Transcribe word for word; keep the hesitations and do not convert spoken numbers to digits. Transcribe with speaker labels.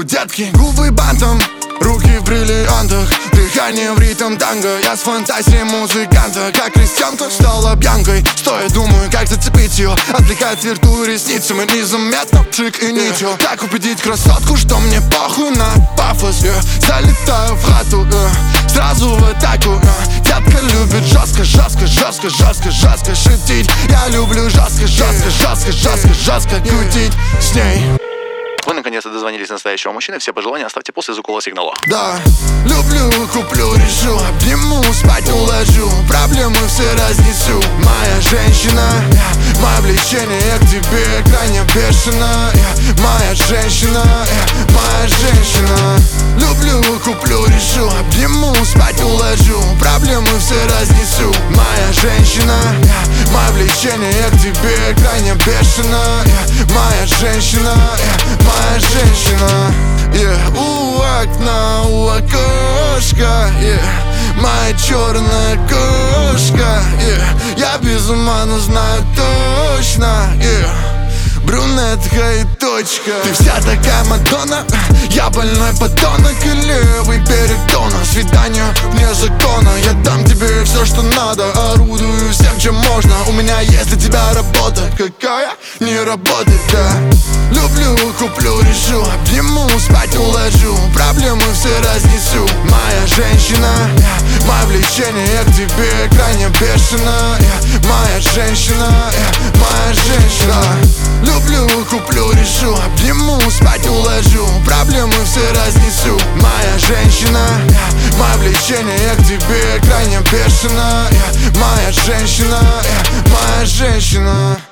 Speaker 1: детки, губы бантом, руки в бриллиантах, дыхание в ритм танго. Я с фантазией музыканта, как крестьянка стала пьянкой. Стоя думаю, как зацепить ее, отвлекает вирту ресницами, незаметно чик и ничего. Как убедить красотку, что мне похуй на пафос, yeah. Залетаю в хату, yeah. Сразу в атаку, yeah. Детка любит жестко, жестко, жестко, жестко, жестко шутить. Я люблю жестко, жестко, жестко, жестко, жестко крутить с ней.
Speaker 2: Вы наконец-то дозвонились до настоящего мужчины. Все пожелания оставьте после звукового сигнала.
Speaker 1: Да, люблю, куплю, решу, обниму, спать уложу, проблемы все разнесу. Моя женщина, yeah, мое влечение к тебе крайне бешено, yeah, моя женщина, yeah, моя женщина. Люблю, куплю, решу, обниму, спать уложу, проблемы все разнесу. Моя женщина, yeah, мое влечение к тебе крайне бешено, yeah, моя женщина, yeah, моя женщина, yeah. У окна, у окошка, yeah. Моя черная кошка, yeah. Я без ума, но знаю точно, yeah. Брюнетка и точка. Ты вся такая Мадонна, я больной подонок и левый берег Дона. Свидание вне закона, я дам тебе все, что надо. Орудую всем, чем можно. У меня есть для тебя работа, какая не работает, да. Люблю, куплю, решу, обниму, спать уложу, проблемы все разнесу. Моя женщина, yeah, мое влечение к тебе крайне бешено, yeah. Моя женщина, yeah, моя женщина. Люблю, куплю, решу, обниму, спать уложу, проблемы все разнесу. Моя женщина, yeah, мое влечение к тебе крайне бешено, yeah. Моя женщина, yeah, моя женщина.